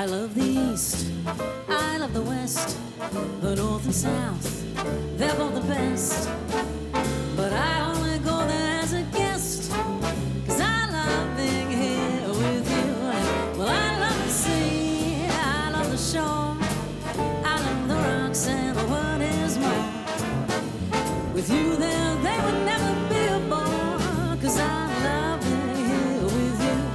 I love the East, I love the West, the North and South, they're both the best. But I only go there as a guest, 'cause I love being here with you. Well, I love the sea, I love the shore, I love the rocks and the world is more. With you there, they would never be a bore, 'cause I love being here with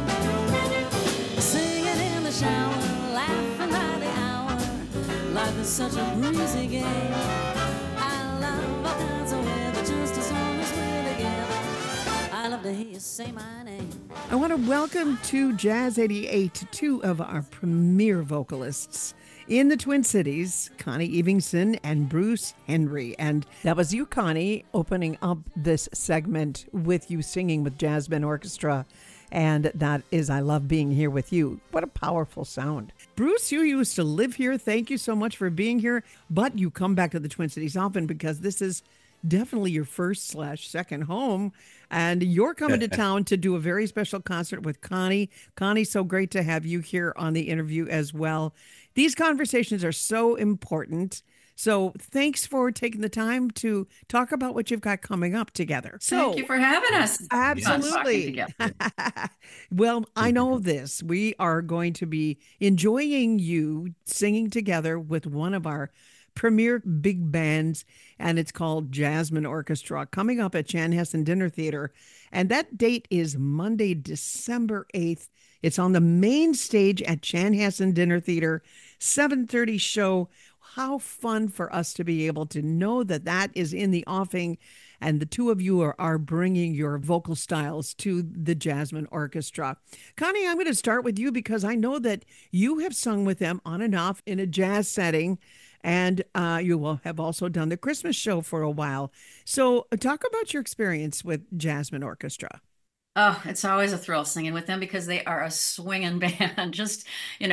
you. Singing in the shower, laughing by the hour, life is such a breezy game. I love all kinds of weather, just as long as we're together. I love to hear you say my name. I want to welcome to Jazz 88 two of our premier vocalists in the Twin Cities, Connie Evingson and Bruce Henry. And that was you, Connie, opening up this segment with you singing with Jasmine Orchestra. And that is I Love Being Here With You. What a powerful sound. Bruce, you used to live here. Thank you so much for being here. But you come back to the Twin Cities often because this is definitely your first/second home. And you're coming to town to do a very special concert with Connie. Connie, so great to have you here on the interview as well. These conversations are so important. So thanks for taking the time to talk about what you've got coming up together. Thank you for having us. Absolutely. Well, I know this. We are going to be enjoying you singing together with one of our premier big bands, and it's called Jasmine Orchestra, coming up at Chanhassen Dinner Theater. And that date is Monday, December 8th. It's on the main stage at Chanhassen Dinner Theater, 7:30 show. How fun for us to be able to know that that is in the offing, and the two of you are bringing your vocal styles to the Jasmine Orchestra. Connie, I'm going to start with you because I know that you have sung with them on and off in a jazz setting, and you will have also done the Christmas show for a while. So talk about your experience with Jasmine Orchestra. Oh, it's always a thrill singing with them because they are a swinging band. Just,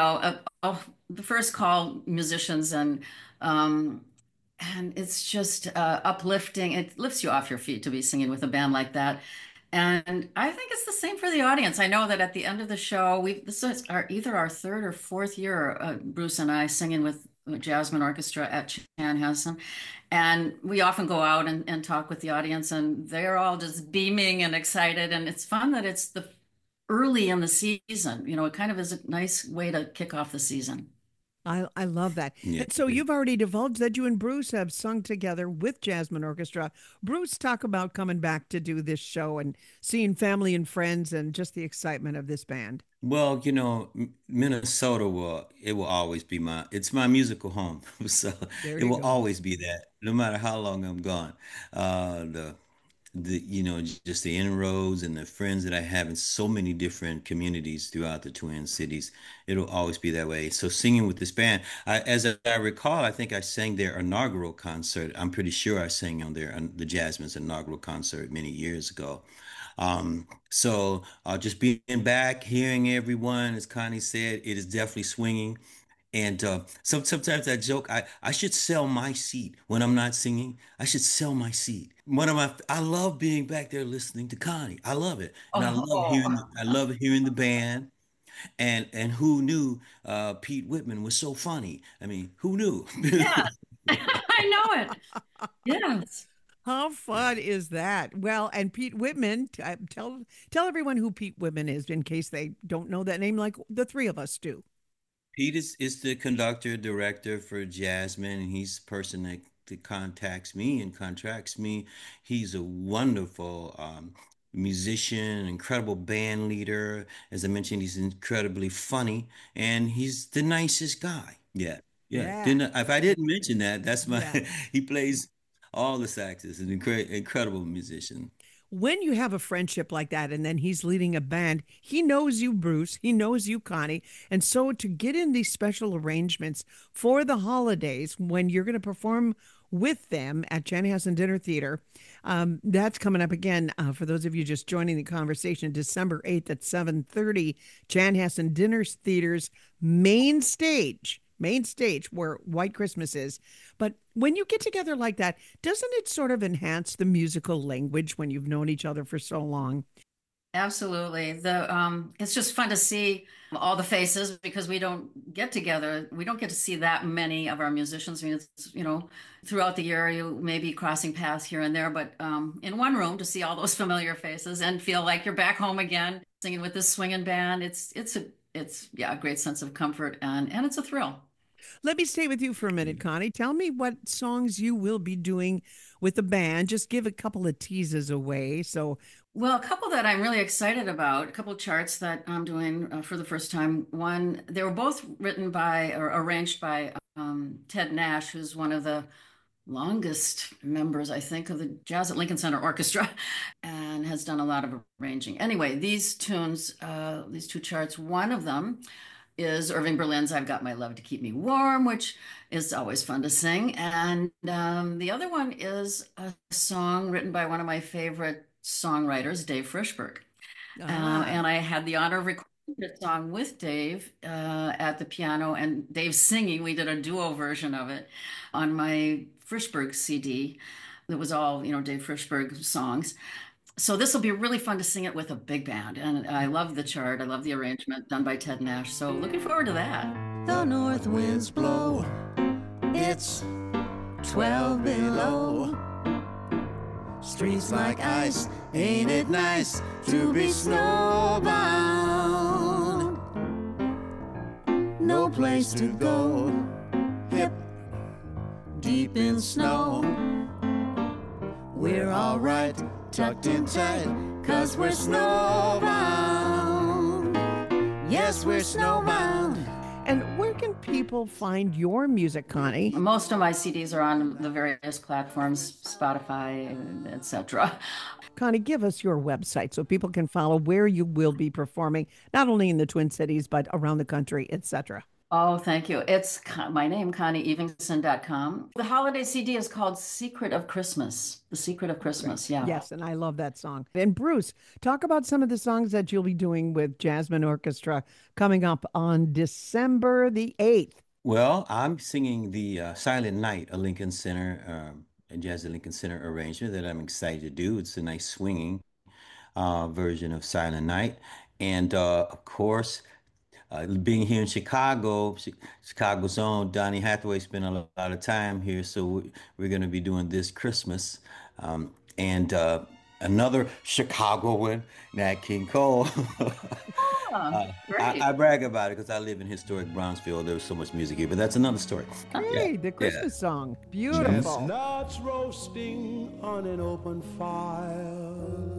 the first call musicians and it's just uplifting. It lifts you off your feet to be singing with a band like that. And I think it's the same for the audience. I know that at the end of the show, this is either our third or fourth year, Bruce and I singing with Jasmine Orchestra at Chanhassen. And we often go out and talk with the audience, and they're all just beaming and excited. And it's fun that it's the early in the season. It kind of is a nice way to kick off the season. I love that. Yeah. And so you've already divulged that you and Bruce have sung together with Jasmine Orchestra. Bruce, talk about coming back to do this show and seeing family and friends and just the excitement of this band. Well, Minnesota will always be it's my musical home. So There it you will go. always be that, no matter how long I'm gone. Just the inroads and the friends that I have in so many different communities throughout the Twin Cities, it'll always be that way. So singing with this band, as I recall, I think I sang their inaugural concert. I'm pretty sure I sang on the Jasmine's inaugural concert many years ago. So just being back, hearing everyone, as Connie said, it is definitely swinging. And sometimes I joke, I should sell my seat when I'm not singing. I should sell my seat. I love being back there listening to Connie. I love it, and Oh, I love hearing the band. And who knew Pete Whitman was so funny? I mean, who knew? yeah, I know it. Yes. How fun is that? Well, and Pete Whitman, tell everyone who Pete Whitman is in case they don't know that name like the three of us do. Pete is the conductor director for Jasmine, and he's the person that contacts me and contracts me. He's a wonderful musician, incredible band leader. As I mentioned, he's incredibly funny, and he's the nicest guy. Yeah, yeah. Yeah. If I didn't mention that, that's my. Yeah. He plays all the saxes. An incredible musician. When you have a friendship like that and then he's leading a band, he knows you, Bruce, he knows you, Connie. And so to get in these special arrangements for the holidays when you're going to perform with them at Chanhassen Dinner Theater, that's coming up again. For those of you just joining the conversation, December 8th at 7:30, Chanhassen Dinner Theater's main stage where White Christmas is. But when you get together like that, doesn't it sort of enhance the musical language when you've known each other for so long? Absolutely. It's just fun to see all the faces because we don't get together. We don't get to see that many of our musicians. I mean, it's, throughout the year you may be crossing paths here and there, but in one room to see all those familiar faces and feel like you're back home again, singing with this swinging band. It's yeah, a great sense of comfort and it's a thrill. Let me stay with you for a minute, Connie. Tell me what songs you will be doing with the band. Just give a couple of teases away. So, Well, a couple that I'm really excited about, a couple of charts that I'm doing for the first time. One, they were both written by or arranged by Ted Nash, who's one of the longest members, I think, of the Jazz at Lincoln Center Orchestra, and has done a lot of arranging. Anyway, these tunes, these two charts, one of them is Irving Berlin's I've Got My Love to Keep Me Warm, which is always fun to sing. And the other one is a song written by one of my favorite songwriters, Dave Frischberg. ah, And I had the honor of recording this song with Dave at the piano and Dave singing. We did a duo version of it on my Frischberg CD. It was all, Dave Frischberg songs. So this will be really fun to sing it with a big band. And I love the chart. I love the arrangement done by Ted Nash. So looking forward to that. The north winds blow, it's 12 below. Streets like ice, ain't it nice to be snowbound? No place to go, hip deep in snow. We're alright, tucked in tight, 'cause we're snowbound. Yes, we're snowbound. and where can people find your music, Connie? Most of my CDs are on the various platforms, Spotify, etc. Connie, give us your website so people can follow where you will be performing, not only in the Twin Cities, but around the country, etc. Oh, thank you. It's my name, ConnieEvingson.com. The holiday CD is called Secret of Christmas. The Secret of Great. Christmas, yeah. Yes, and I love that song. And Bruce, talk about some of the songs that you'll be doing with Jasmine Orchestra coming up on December the 8th. Well, I'm singing the Silent Night, a Lincoln Center, a Jazz at Lincoln Center arrangement that I'm excited to do. It's a nice swinging version of Silent Night. And of course, being here in Chicago, Chicago's own Donny Hathaway spent a lot of time here, so we're going to be doing this Christmas. And another Chicagoan, Nat King Cole. Oh, great. I brag about it because I live in historic Brownsville. There's so much music here, but that's another story. Yeah, Great, the yeah. Christmas song. Beautiful. Chestnuts roasting on an open fire.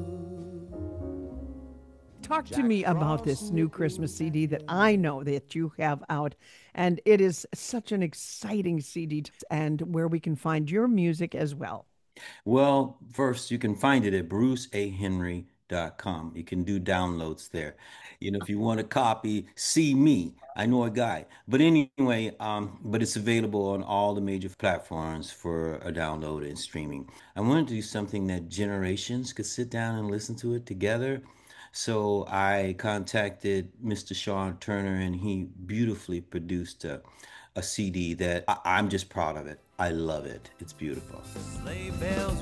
Talk to me about this new Christmas CD that I know that you have out. And it is such an exciting CD and where we can find your music as well. Well, first, you can find it at bruceahenry.com. You can do downloads there. If you want a copy, see me. I know a guy. But anyway, but it's available on all the major platforms for a download and streaming. I wanted to do something that generations could sit down and listen to it together. So I contacted Mr. Sean Turner, and he beautifully produced a CD that I'm just proud of it. I love it. It's beautiful. Sleigh bells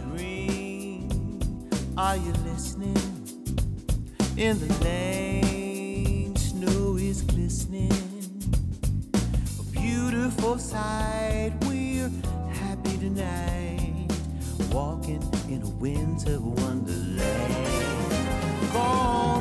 ring. Are you listening? In the lane, snow is glistening. A beautiful sight. We're happy tonight, walking in a winter wonderland. Gone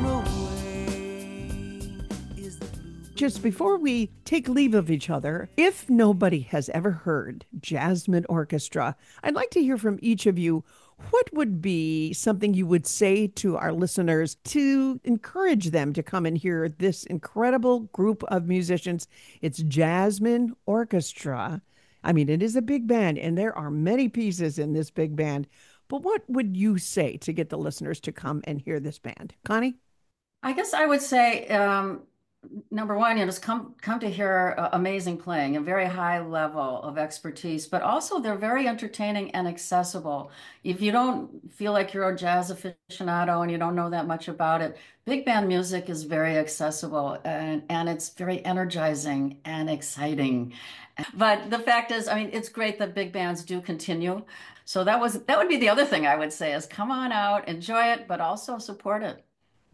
away is the blue. Just before we take leave of each other, if nobody has ever heard Jasmine Orchestra, I'd like to hear from each of you. What would be something you would say to our listeners to encourage them to come and hear this incredible group of musicians? It's Jasmine Orchestra. I mean, it is a big band, and there are many pieces in this big band. But what would you say to get the listeners to come and hear this band? Connie? I guess I would say number one, just come to hear amazing playing, a very high level of expertise, but also they're very entertaining and accessible. If you don't feel like you're a jazz aficionado and you don't know that much about it, big band music is very accessible and it's very energizing and exciting. But the fact is, I mean, it's great that big bands do continue. So that would be the other thing I would say is come on out, enjoy it, but also support it.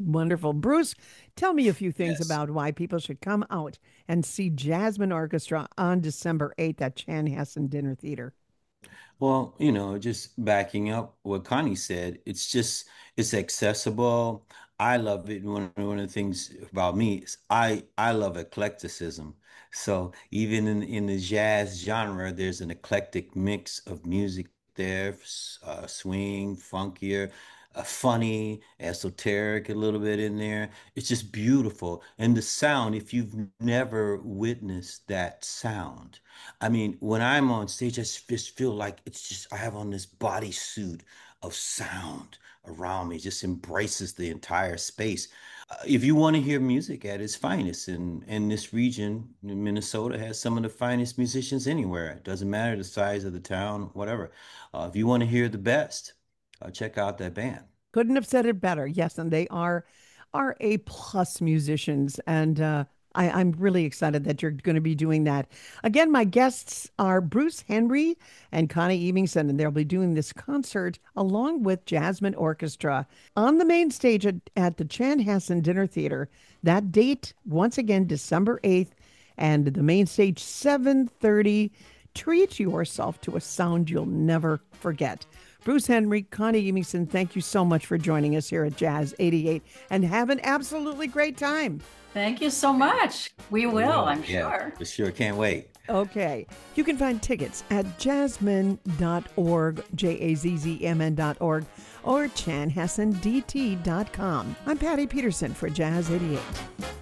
Wonderful. Bruce, tell me a few things Yes. about why people should come out and see Jasmine Orchestra on December 8th at Chanhassen Dinner Theater. Well, just backing up what Connie said, it's accessible. I love it. One of the things about me is I love eclecticism. So even in the jazz genre, there's an eclectic mix of music there, swing, funkier, funny, esoteric, a little bit in there. It's just beautiful. And the sound, if you've never witnessed that sound, I mean, when I'm on stage, just feel like I have on this bodysuit of sound around me, just embraces the entire space. If you want to hear music at its finest, and this region, Minnesota, has some of the finest musicians anywhere. It doesn't matter the size of the town, whatever. If you want to hear the best, check out that band. Couldn't have said it better. Yes, and they are A plus musicians, and I'm really excited that you're going to be doing that. Again, my guests are Bruce Henry and Connie Emingson, and they'll be doing this concert along with Jasmine Orchestra on the main stage at the Chanhassen Dinner Theater. That date, once again, December 8th, and the main stage 7:30. Treat yourself to a sound you'll never forget. Bruce Henry, Connie Emingson, thank you so much for joining us here at Jazz 88, and have an absolutely great time. Thank you so much. We will, I'm Yeah, sure. for sure. Can't wait. Okay. You can find tickets at jazzmn.org, jazzmn.org, or chanhassendt.com. I'm Patty Peterson for Jazz 88.